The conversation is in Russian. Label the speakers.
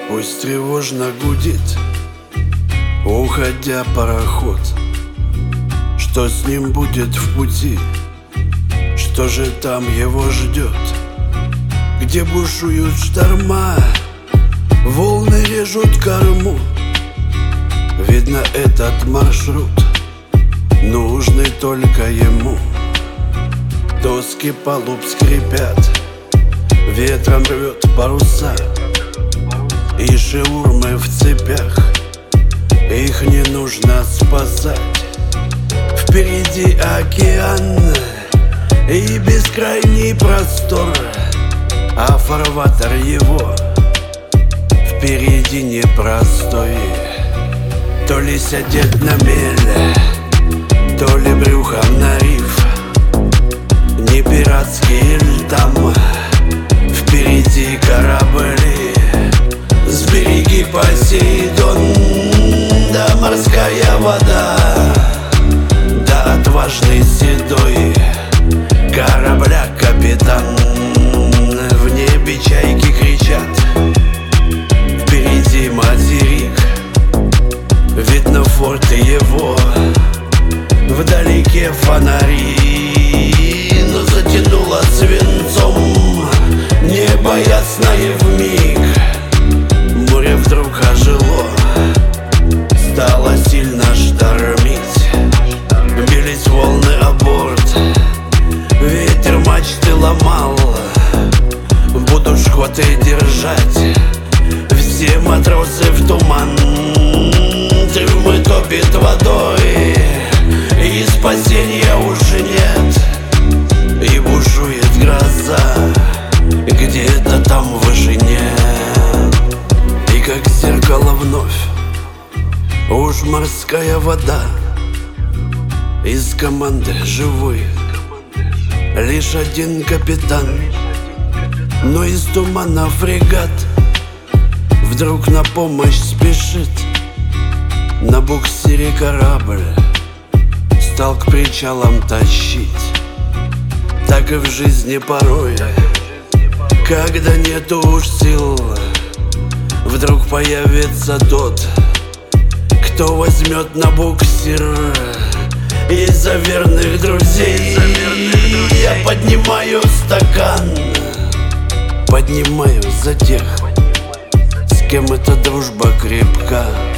Speaker 1: Пусть тревожно гудит, уходя пароход. Что с ним будет в пути? Что же там его ждет? Где бушуют шторма, волны режут корму. Видно, этот маршрут нужный только ему. Доски палуб скрипят, ветром рвет паруса, и шаурмы в цепях, их не нужно спасать. Впереди океан и бескрайний простор, а фарватер его впереди непростой. То ли сядет на мель, то ли брюхом на риф. Не пиратский ль там, впереди корабли. Сбереги, Посейдон, да морская вода, да отважный седой корабля капитан. В небе чайки кричат, впереди материк. Видно форт его, вдалеке фонари. Но затянуло свинцом небо ясное вмиг. Море вдруг ожило, стало сильно штормить. Бились волны о борт, ветер мачты ломал. Будут шхоты держать все матросы в туман. Трюмы топит водой, и спасения уже нет. И бушует гроза где-то там в вышине. И как зеркало вновь уж морская вода. Из команды живой лишь один капитан. Но из тумана фрегат вдруг на помощь спешит. На буксире корабль стал к причалам тащить. Так и в жизни порой, когда нету уж сил, вдруг появится тот, кто возьмет на буксир. Из-за верных друзей я поднимаю стакан, поднимаю за тех, с кем эта дружба крепка.